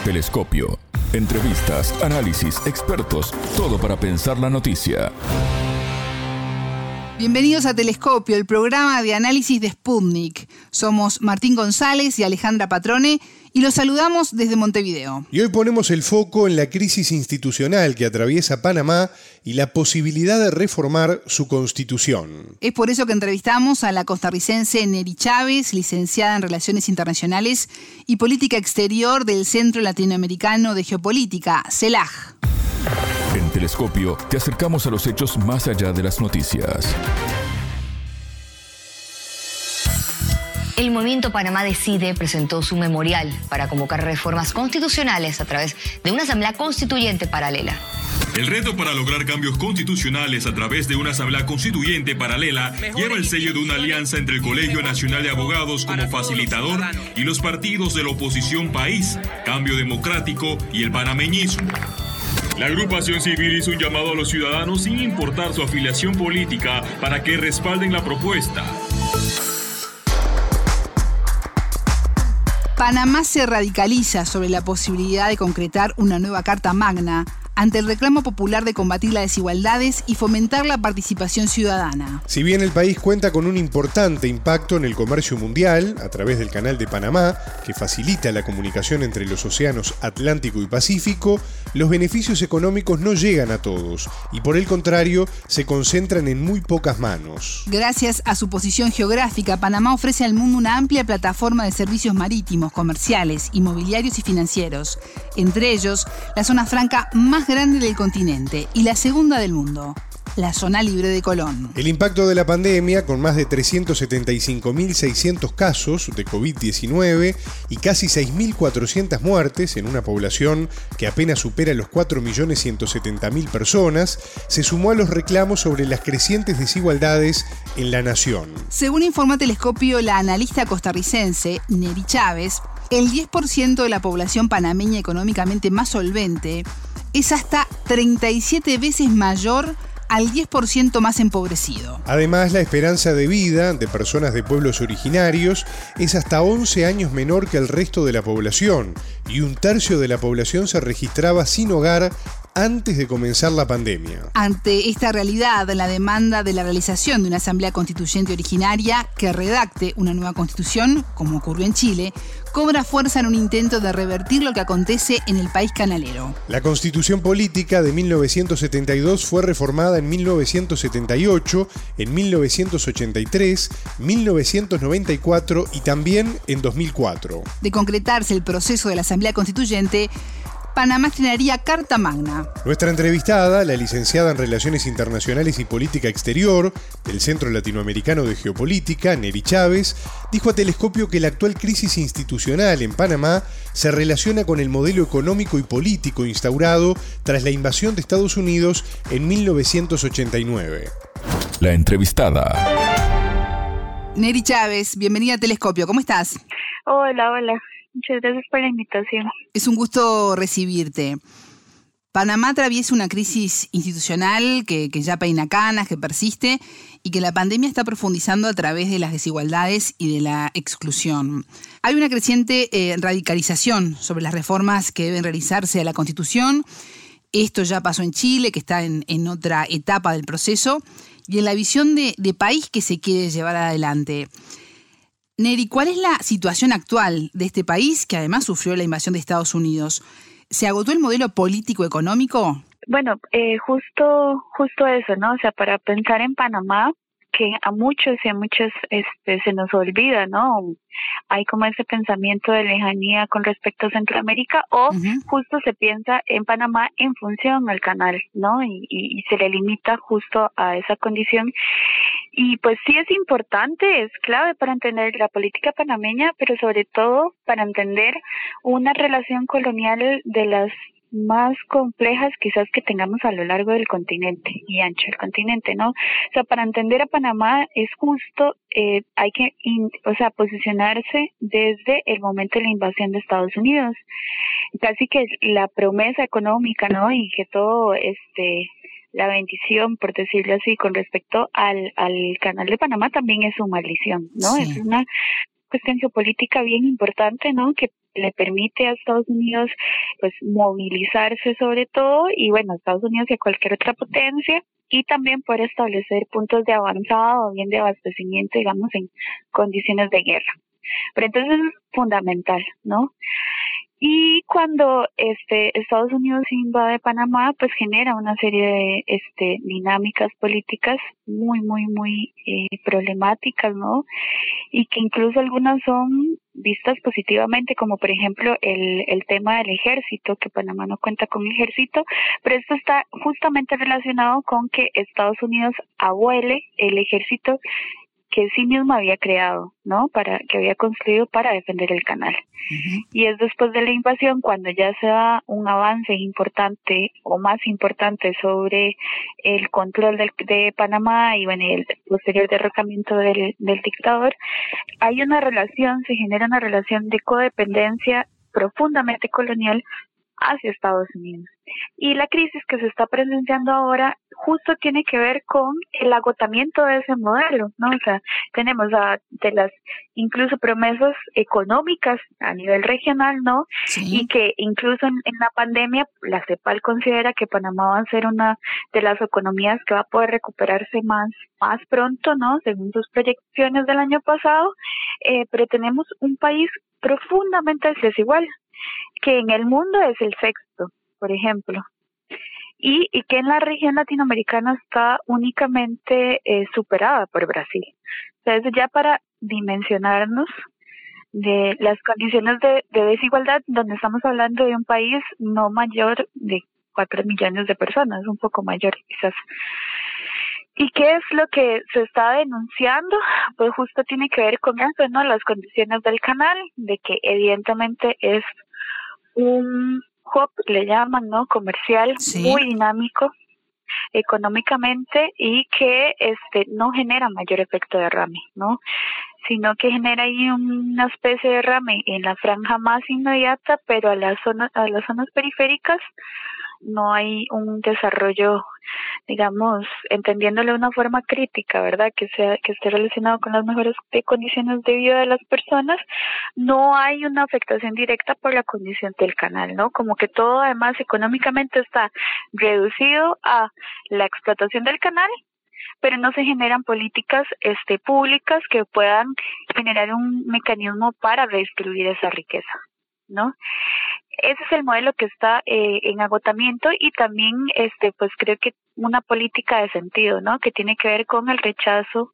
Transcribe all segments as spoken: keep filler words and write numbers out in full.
Telescopio. Entrevistas, análisis, expertos, todo para pensar la noticia. Bienvenidos a Telescopio, el programa de análisis de Sputnik. Somos Martín González y Alejandra Patrone y los saludamos desde Montevideo. Y hoy ponemos el foco en la crisis institucional que atraviesa Panamá y la posibilidad de reformar su constitución. Es por eso que entrevistamos a la costarricense Neri Chávez, licenciada en Relaciones Internacionales y Política Exterior del Centro Latinoamericano de Geopolítica, CELAG. En Telescopio te acercamos a los hechos más allá de las noticias. El Movimiento Panamá Decide presentó su memorial para convocar reformas constitucionales a través de una asamblea constituyente paralela. El reto para lograr cambios constitucionales a través de una asamblea constituyente paralela lleva el sello de una alianza entre el Colegio Nacional de Abogados como facilitador y los partidos de la oposición País, Cambio Democrático y el panameñismo. La agrupación civil hizo un llamado a los ciudadanos sin importar su afiliación política para que respalden la propuesta. Panamá se radicaliza sobre la posibilidad de concretar una nueva Carta Magna ante el reclamo popular de combatir las desigualdades y fomentar la participación ciudadana. Si bien el país cuenta con un importante impacto en el comercio mundial a través del Canal de Panamá, que facilita la comunicación entre los océanos Atlántico y Pacífico, los beneficios económicos no llegan a todos y por el contrario se concentran en muy pocas manos. Gracias a su posición geográfica, Panamá ofrece al mundo una amplia plataforma de servicios marítimos, comerciales, inmobiliarios y financieros, entre ellos la zona franca más grande del continente y la segunda del mundo, la zona libre de Colón. El impacto de la pandemia, con más de trescientos setenta y cinco mil seiscientos casos de covid diecinueve y casi seis mil cuatrocientas muertes en una población que apenas supera los cuatro millones ciento setenta mil personas, se sumó a los reclamos sobre las crecientes desigualdades en la nación. Según informa Telescopio, la analista costarricense Neri Chávez, el diez por ciento de la población panameña económicamente más solvente es hasta treinta y siete veces mayor al diez por ciento más empobrecido. Además, la esperanza de vida de personas de pueblos originarios es hasta once años menor que el resto de la población, y un tercio de la población se registraba sin hogar antes de comenzar la pandemia. Ante esta realidad, la demanda de la realización de una asamblea constituyente originaria que redacte una nueva constitución, como ocurrió en Chile, cobra fuerza en un intento de revertir lo que acontece en el país canalero. La Constitución Política de mil novecientos setenta y dos fue reformada en mil novecientos setenta y ocho, en mil novecientos ochenta y tres, mil novecientos noventa y cuatro y también en dos mil cuatro. De concretarse el proceso de la asamblea constituyente, Panamá estrenaría Carta Magna. Nuestra entrevistada, la licenciada en Relaciones Internacionales y Política Exterior del Centro Latinoamericano de Geopolítica, Neri Chávez, dijo a Telescopio que la actual crisis institucional en Panamá se relaciona con el modelo económico y político instaurado tras la invasión de Estados Unidos en mil novecientos ochenta y nueve. La entrevistada. Neri Chávez, bienvenida a Telescopio, ¿cómo estás? Hola, hola. Muchas gracias por la invitación. Es un gusto recibirte. Panamá atraviesa una crisis institucional que, que ya peina canas, que persiste y que la pandemia está profundizando a través de las desigualdades y de la exclusión. Hay una creciente eh, radicalización sobre las reformas que deben realizarse a la Constitución. Esto ya pasó en Chile, que está en, en otra etapa del proceso, y en la visión de, de país que se quiere llevar adelante. Neri, ¿cuál es la situación actual de este país que además sufrió la invasión de Estados Unidos? ¿Se agotó el modelo político-económico? Bueno, eh, justo justo eso, ¿no? O sea, para pensar en Panamá, que a muchos y a muchas este, se nos olvida, ¿no? Hay como ese pensamiento de lejanía con respecto a Centroamérica o uh-huh. justo se piensa en Panamá en función al canal, ¿no? Y, y, y se le limita justo a esa condición. Y pues sí es importante, es clave para entender la política panameña, pero sobre todo para entender una relación colonial de las más complejas quizás que tengamos a lo largo del continente y ancho del continente, ¿no? O sea, para entender a Panamá es justo, eh, hay que, in, o sea, posicionarse desde el momento de la invasión de Estados Unidos. Casi que la promesa económica, ¿no? Y que todo, este, la bendición, por decirlo así, con respecto al, al Canal de Panamá también es su maldición, ¿no? Sí. Es una cuestión geopolítica bien importante, ¿no? Que le permite a Estados Unidos pues movilizarse sobre todo, y bueno, a Estados Unidos y a cualquier otra potencia, y también poder establecer puntos de avanzado o bien de abastecimiento, digamos, en condiciones de guerra. Pero entonces es fundamental, ¿no? Y cuando este Estados Unidos invade Panamá, pues genera una serie de este dinámicas políticas muy, muy, muy eh, problemáticas, ¿no? Y que incluso algunas son vistas positivamente, como por ejemplo el, el tema del ejército, que Panamá no cuenta con ejército, pero esto está justamente relacionado con que Estados Unidos abuele el ejército que sí mismo había creado, ¿no? Para que había construido para defender el canal. Uh-huh. Y es después de la invasión cuando ya se da un avance importante o más importante sobre el control del, de Panamá y bueno, el posterior derrocamiento del, del dictador, hay una relación, se genera una relación de codependencia profundamente colonial hacia Estados Unidos. Y la crisis que se está presenciando ahora justo tiene que ver con el agotamiento de ese modelo, ¿no? O sea, tenemos a, de las incluso promesas económicas a nivel regional, ¿no? Sí. Y que incluso en, en la pandemia la CEPAL considera que Panamá va a ser una de las economías que va a poder recuperarse más, más pronto, ¿no? Según sus proyecciones del año pasado, eh, pero tenemos un país profundamente desigual, que en el mundo es el sexto, por ejemplo, y, y que en la región latinoamericana está únicamente eh, superada por Brasil. Entonces, ya para dimensionarnos de las condiciones de, de desigualdad, donde estamos hablando de un país no mayor de cuatro millones de personas, un poco mayor quizás. ¿Y qué es lo que se está denunciando? Pues justo tiene que ver con eso, ¿no? Las condiciones del canal, de que evidentemente es un hub, le llaman, ¿no? Comercial, sí, muy dinámico económicamente y que este no genera mayor efecto de derrame, ¿no? Sino que genera ahí una especie de derrame en la franja más inmediata, pero a las zonas, a las zonas periféricas no hay un desarrollo, digamos, entendiéndolo de una forma crítica, ¿verdad? Que sea, que esté relacionado con las mejores condiciones de vida de las personas. No hay una afectación directa por la condición del canal, ¿no? Como que todo además económicamente está reducido a la explotación del canal, pero no se generan políticas este públicas que puedan generar un mecanismo para redistribuir esa riqueza, ¿no? Ese es el modelo que está eh, en agotamiento y también este pues creo que una política de sentido, ¿no? Que tiene que ver con el rechazo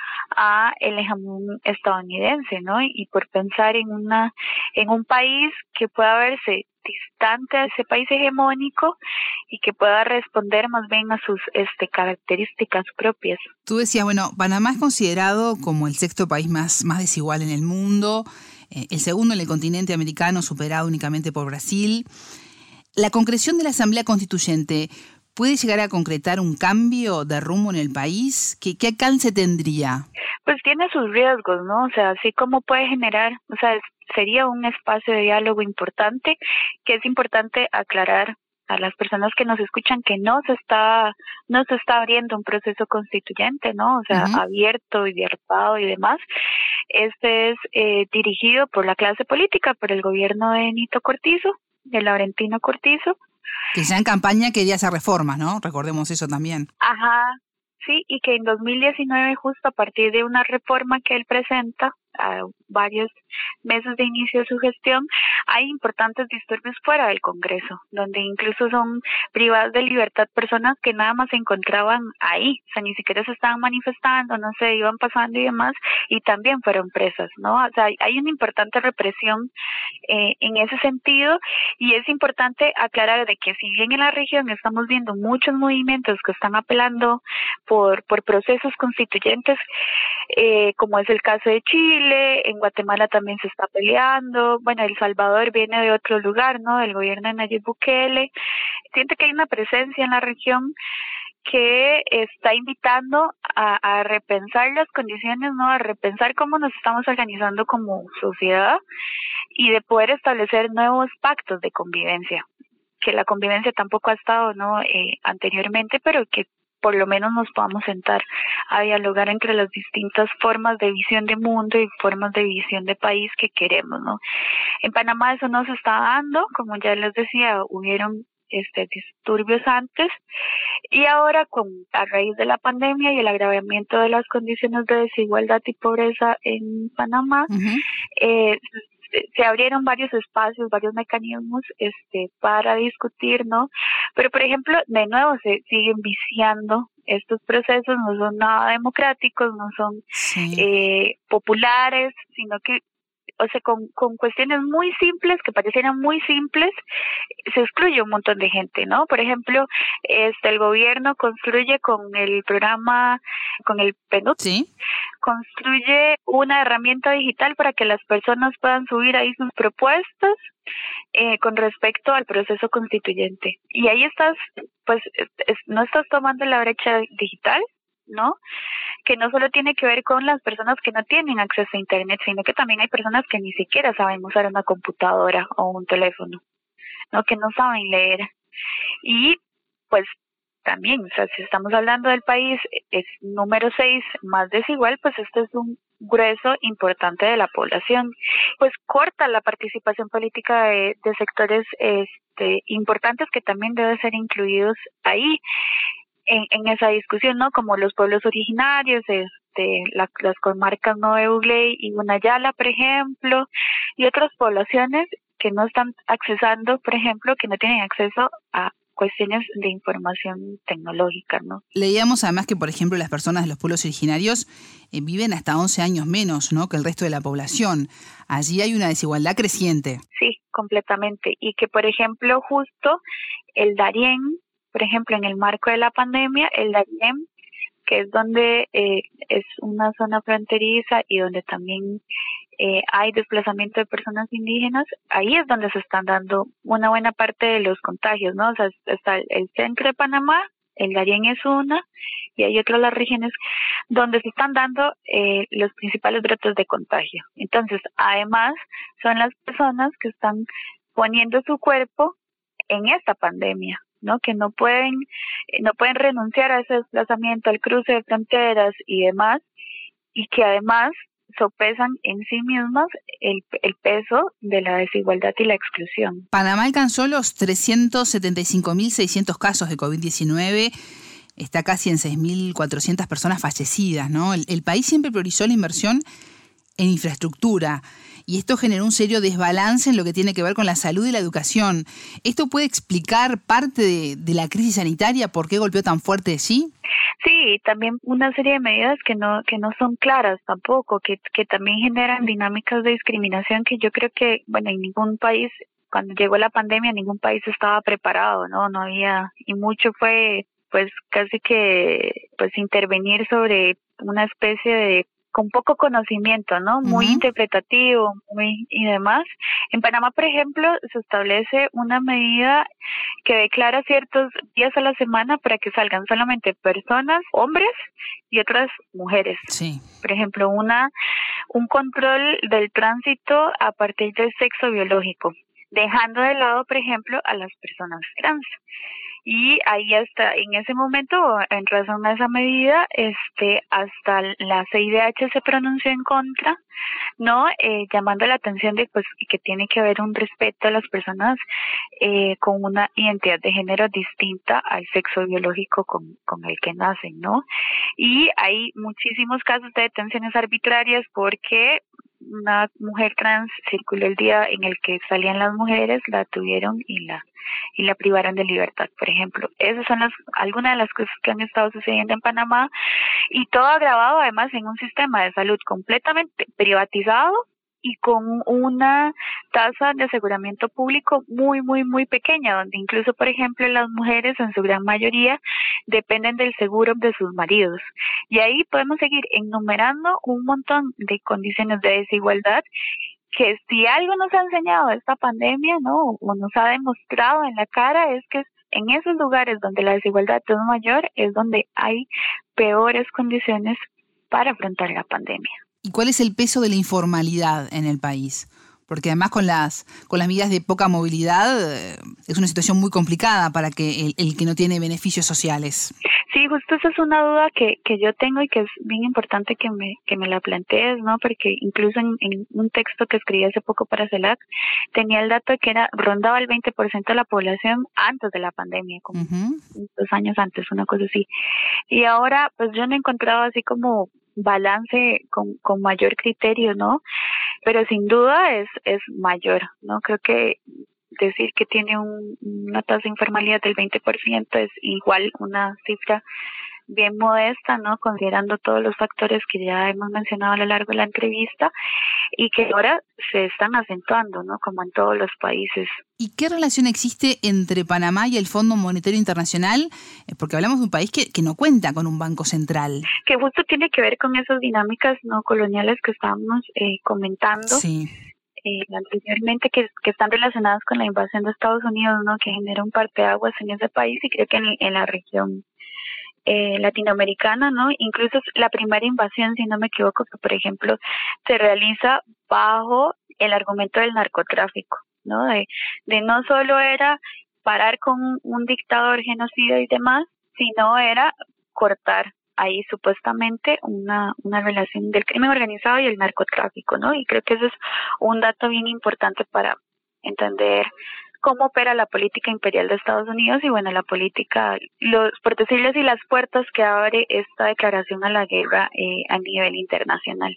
a el hegemón estadounidense, ¿no? Y por pensar en una en un país que pueda verse distante a ese país hegemónico y que pueda responder más bien a sus este características propias. Tú decías, bueno, Panamá es considerado como el sexto país más, más desigual en el mundo, eh, el segundo en el continente americano, superado únicamente por Brasil. La concreción de la Asamblea Constituyente ¿puede llegar a concretar un cambio de rumbo en el país? ¿Qué, qué alcance tendría? Pues tiene sus riesgos, ¿no? O sea, así como puede generar, o sea, sería un espacio de diálogo importante, que es importante aclarar a las personas que nos escuchan que no se está no se está abriendo un proceso constituyente, ¿no? O sea, uh-huh. abierto y dialogado y demás. Este es eh, dirigido por la clase política, por el gobierno de Nito Cortizo, de Laurentino Cortizo. Que ya en campaña quería hacer reformas, ¿no? Recordemos eso también. Ajá, sí, y que en dos mil diecinueve, justo a partir de una reforma que él presenta, a varios meses de inicio de su gestión, hay importantes disturbios fuera del Congreso, donde incluso son privadas de libertad personas que nada más se encontraban ahí, o sea, ni siquiera se estaban manifestando, no se iban pasando y demás, y también fueron presas, ¿no? O sea, hay una importante represión eh, en ese sentido, y es importante aclarar de que si bien en la región estamos viendo muchos movimientos que están apelando por, por procesos constituyentes, eh, como es el caso de Chile, en Guatemala también se está peleando, bueno, El Salvador viene de otro lugar, ¿no? Del gobierno de Nayib Bukele. Siento que hay una presencia en la región que está invitando a, a repensar las condiciones, ¿no? A repensar cómo nos estamos organizando como sociedad y de poder establecer nuevos pactos de convivencia, que la convivencia tampoco ha estado, ¿no? Eh, anteriormente, pero que por lo menos nos podamos sentar a dialogar entre las distintas formas de visión de mundo y formas de visión de país que queremos, ¿no? En Panamá eso no se está dando, como ya les decía, hubieron este disturbios antes y ahora con a raíz de la pandemia y el agravamiento de las condiciones de desigualdad y pobreza en Panamá, uh-huh. eh, se abrieron varios espacios, varios mecanismos este para discutir, ¿no? Pero, por ejemplo, de nuevo se siguen viciando estos procesos, no son nada democráticos, no son sí. eh, populares, sino que, o sea, con, con cuestiones muy simples, que parecieran muy simples, se excluye un montón de gente, ¿no? Por ejemplo, este el gobierno construye con el programa, con el P N U D, ¿sí? construye una herramienta digital para que las personas puedan subir ahí sus propuestas eh, con respecto al proceso constituyente. Y ahí estás, pues, es, no estás tomando la brecha digital, ¿no? Que no solo tiene que ver con las personas que no tienen acceso a internet, sino que también hay personas que ni siquiera saben usar una computadora o un teléfono, ¿no? Que no saben leer. Y pues también, o sea, si estamos hablando del país, es número seis más desigual, pues este es un grueso importante de la población. Pues corta la participación política de, de sectores este, importantes que también deben ser incluidos ahí. En, en esa discusión, ¿no? Como los pueblos originarios, este, la, las comarcas Nuevo Ugley y Gunayala, por ejemplo, y otras poblaciones que no están accesando, por ejemplo, que no tienen acceso a cuestiones de información tecnológica, ¿no? Leíamos además que, por ejemplo, las personas de los pueblos originarios eh, viven hasta once años menos, ¿no?, que el resto de la población. Allí hay una desigualdad creciente. Sí, completamente. Y que, por ejemplo, justo el Darién, por ejemplo, en el marco de la pandemia, el Darién, que es donde eh, es una zona fronteriza y donde también eh, hay desplazamiento de personas indígenas, ahí es donde se están dando una buena parte de los contagios, ¿no? O sea, está el centro de Panamá, el Darién es una, y hay otras las regiones donde se están dando eh, los principales brotes de contagio. Entonces, además, son las personas que están poniendo su cuerpo en esta pandemia, ¿no? Que no pueden no pueden renunciar a ese desplazamiento, al cruce de fronteras y demás, y que además sopesan en sí mismas el, el peso de la desigualdad y la exclusión. Panamá alcanzó los trescientos setenta y cinco mil seiscientos casos de covid diecinueve, está casi en seis mil cuatrocientas personas fallecidas, ¿no? El, el país siempre priorizó la inversión en infraestructura, y esto generó un serio desbalance en lo que tiene que ver con la salud y la educación. ¿Esto puede explicar parte de, de la crisis sanitaria? ¿Por qué golpeó tan fuerte, sí? Sí, también una serie de medidas que no que no son claras tampoco, que, que también generan dinámicas de discriminación que yo creo que, bueno, en ningún país, cuando llegó la pandemia, ningún país estaba preparado, ¿no? No había, y mucho fue, pues, casi que, pues, intervenir sobre una especie de con poco conocimiento, ¿no? Muy uh-huh. interpretativo, muy y demás. En Panamá, por ejemplo, se establece una medida que declara ciertos días a la semana para que salgan solamente personas, hombres y otras mujeres. Sí. Por ejemplo, una un control del tránsito a partir del sexo biológico, dejando de lado, por ejemplo, a las personas trans. Y ahí hasta en ese momento, en razón a esa medida, este hasta la C I D H se pronunció en contra, no eh, llamando la atención de pues que tiene que haber un respeto a las personas eh, con una identidad de género distinta al sexo biológico con, con el que nacen, ¿no? Y hay muchísimos casos de detenciones arbitrarias porque una mujer trans circuló el día en el que salían las mujeres, la tuvieron y la y la privaron de libertad, por ejemplo. Esas son las algunas de las cosas que han estado sucediendo en Panamá, y todo agravado además en un sistema de salud completamente privatizado y con una tasa de aseguramiento público muy, muy, muy pequeña, donde incluso, por ejemplo, las mujeres en su gran mayoría dependen del seguro de sus maridos. Y ahí podemos seguir enumerando un montón de condiciones de desigualdad que si algo nos ha enseñado esta pandemia, ¿no? O nos ha demostrado en la cara, es que en esos lugares donde la desigualdad es mayor es donde hay peores condiciones para afrontar la pandemia. ¿Y cuál es el peso de la informalidad en el país? porque además con las, con las medidas de poca movilidad eh, es una situación muy complicada para que el, el que no tiene beneficios sociales. Sí, justo esa es una duda que, que yo tengo y que es bien importante que me que me la plantees, ¿no? Porque incluso en, en un texto que escribí hace poco para CELAC tenía el dato de que era rondaba el veinte por ciento de la población antes de la pandemia, como uh-huh. dos años antes, una cosa así. Y ahora, pues yo no he encontrado así como balance con, con mayor criterio, ¿no? Pero sin duda es es mayor, ¿no? Creo que decir que tiene un, una tasa de informalidad del veinte por ciento es igual una cifra bien modesta, ¿no? Considerando todos los factores que ya hemos mencionado a lo largo de la entrevista y que ahora se están acentuando, ¿no? Como en todos los países. ¿Y qué relación existe entre Panamá y el Fondo Monetario Internacional? Porque hablamos de un país que, que no cuenta con un banco central. Que justo tiene que ver con esas dinámicas no coloniales que estábamos eh, comentando. Sí. Eh, anteriormente que, que están relacionadas con la invasión de Estados Unidos, ¿no? Que genera un parteaguas en ese país y creo que en, en la región eh, latinoamericana, ¿no? Incluso la primera invasión, si no me equivoco, que por ejemplo se realiza bajo el argumento del narcotráfico, ¿no? De, de no solo era parar con un, un dictador genocida y demás, sino era cortar ahí supuestamente una una relación del crimen organizado y el narcotráfico, ¿no? Y creo que eso es un dato bien importante para entender cómo opera la política imperial de Estados Unidos y, bueno, la política, los, por decirlo así, las puertas que abre esta declaración a la guerra eh, a nivel internacional.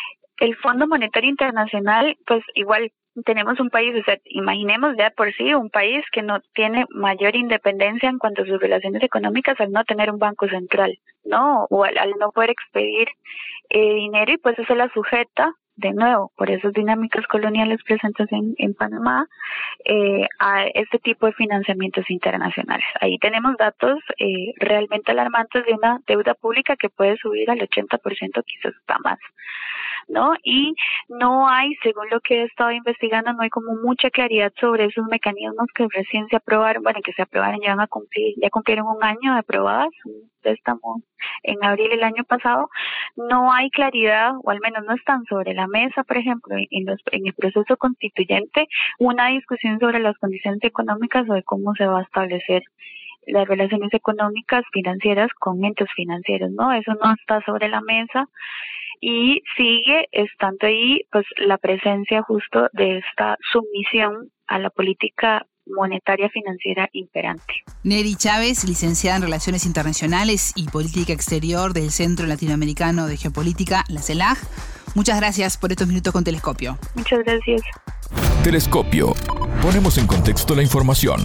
El Fondo Monetario Internacional, pues igual tenemos un país, o sea, imaginemos ya por sí un país que no tiene mayor independencia en cuanto a sus relaciones económicas al no tener un banco central, ¿no? O al, al no poder expedir eh, dinero y pues eso la sujeta, de nuevo, por esas dinámicas coloniales presentes en, en Panamá, eh, a este tipo de financiamientos internacionales. Ahí tenemos datos eh, realmente alarmantes de una deuda pública que puede subir al ochenta por ciento, quizás hasta más, ¿no? Y no hay, según lo que he estado investigando, no hay como mucha claridad sobre esos mecanismos que recién se aprobaron, bueno, que se aprobaron, ya van a cumplir, ya cumplieron un año de aprobadas, estamos en abril del año pasado, no hay claridad, o al menos no están sobre la mesa, por ejemplo, en, los, en el proceso constituyente, una discusión sobre las condiciones económicas o de cómo se va a establecer las relaciones económicas financieras con entes financieros, ¿no? Eso no está sobre la mesa y sigue estando ahí pues la presencia justo de esta sumisión a la política monetaria financiera imperante. Neri Chávez, licenciada en Relaciones Internacionales y Política Exterior del Centro Latinoamericano de Geopolítica, la CELAC. Muchas gracias por estos minutos con Telescopio. Muchas gracias. Telescopio. Ponemos en contexto la información.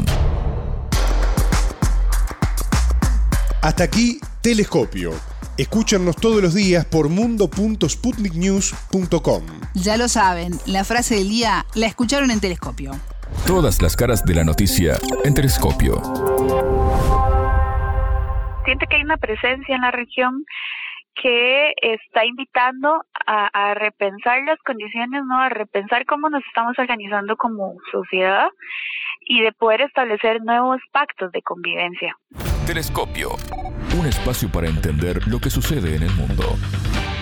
Hasta aquí, Telescopio. Escúchanos todos los días por mundo punto sputnik news punto com. Ya lo saben, la frase del día la escucharon en Telescopio. Todas las caras de la noticia en Telescopio. Siento que hay una presencia en la región que está invitando a, a repensar las condiciones, ¿no? A repensar cómo nos estamos organizando como sociedad y de poder establecer nuevos pactos de convivencia. Telescopio. Un espacio para entender lo que sucede en el mundo.